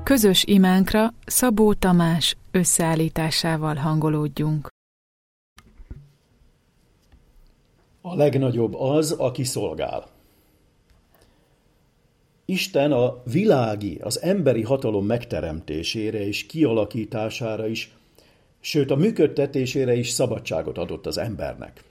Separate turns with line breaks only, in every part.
Közös imánkra Szabó Tamás összeállításával hangolódjunk.
A legnagyobb az, aki szolgál. Isten a világi, az emberi hatalom megteremtésére és kialakítására is, sőt a működtetésére is szabadságot adott az embernek.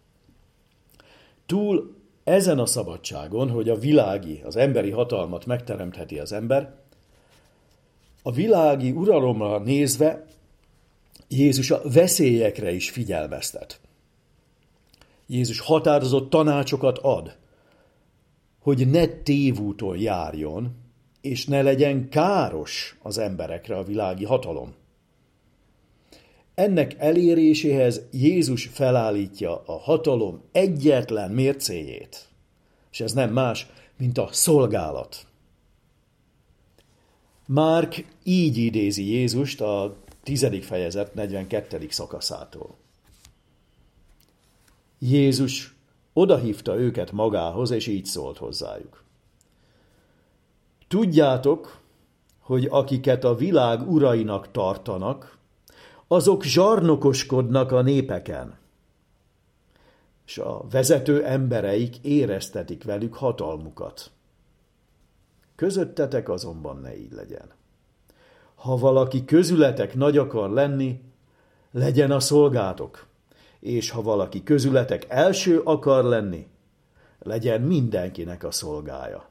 Túl ezen a szabadságon, hogy a világi, az emberi hatalmat megteremtheti az ember, a világi uralomra nézve Jézus a veszélyekre is figyelmeztet. Jézus határozott tanácsokat ad, hogy ne tévúton járjon, és ne legyen káros az emberekre a világi hatalom. Ennek eléréséhez Jézus felállítja a hatalom egyetlen mércéjét, és ez nem más, mint a szolgálat. Márk így idézi Jézust a 10. fejezet 42. szakaszától. Jézus odahívta őket magához, és így szólt hozzájuk. Tudjátok, hogy akiket a világ urainak tartanak, azok zsarnokoskodnak a népeken, és a vezető embereik éreztetik velük hatalmukat. Közöttetek azonban ne így legyen. Ha valaki közületek nagy akar lenni, legyen a szolgátok, és ha valaki közületek első akar lenni, legyen mindenkinek a szolgája.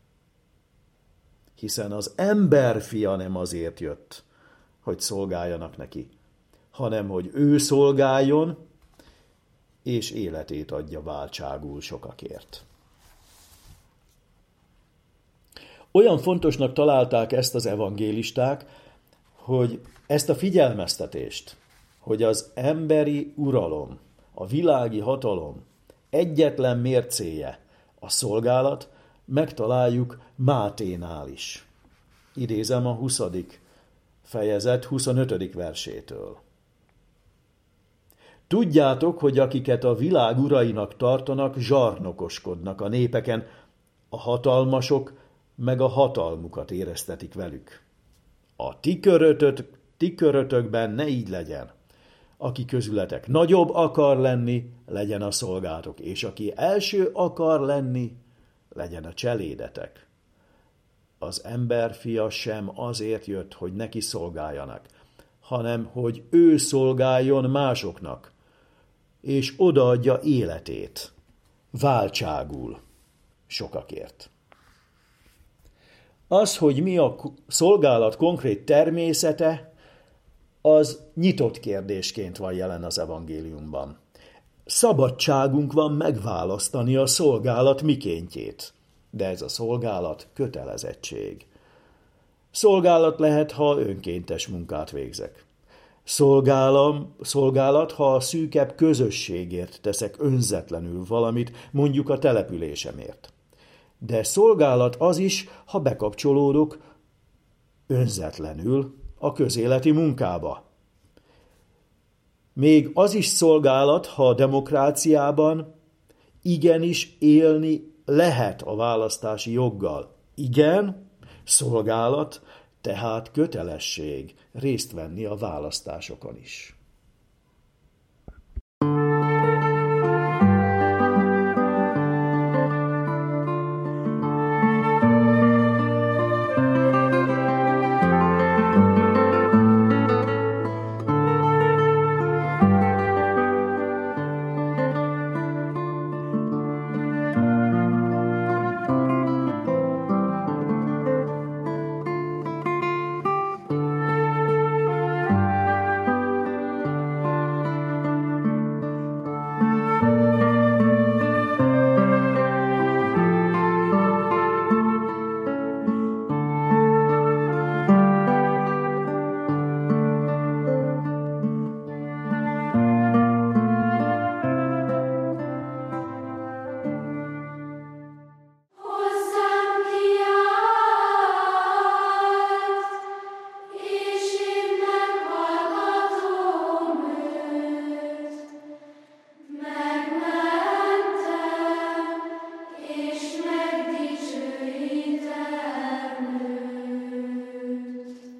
Hiszen az emberfia nem azért jött, hogy szolgáljanak neki, hanem hogy ő szolgáljon, és életét adja váltságul sokakért. Olyan fontosnak találták ezt az evangélisták, hogy ezt a figyelmeztetést, hogy az emberi uralom, a világi hatalom egyetlen mércéje a szolgálat, megtaláljuk Máténál is. Idézem a 20. fejezet 25. versétől. Tudjátok, hogy akiket a világ urainak tartanak, zsarnokoskodnak a népeken, a hatalmasok meg a hatalmukat éreztetik velük. A ti körötökben ne így legyen. Aki közületek nagyobb akar lenni, legyen a szolgátok, és aki első akar lenni, legyen a cselédetek. Az emberfia sem azért jött, hogy neki szolgáljanak, hanem hogy ő szolgáljon másoknak, és odaadja életét, váltságul sokakért. Az, hogy mi a szolgálat konkrét természete, az nyitott kérdésként van jelen az evangéliumban. Szabadságunk van megválasztani a szolgálat mikéntjét, de ez a szolgálat kötelezettség. Szolgálat lehet, ha önkéntes munkát végzek. Szolgálat, ha a szűkebb közösségért teszek önzetlenül valamit, mondjuk a településemért. De szolgálat az is, ha bekapcsolódok önzetlenül a közéleti munkába. Még az is szolgálat, ha a demokráciában igenis élni lehet a választási joggal. Igen, szolgálat, tehát kötelesség részt venni a választásokon is.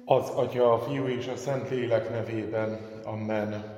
Az Atya, a Fiú és a Szentlélek nevében. Amen.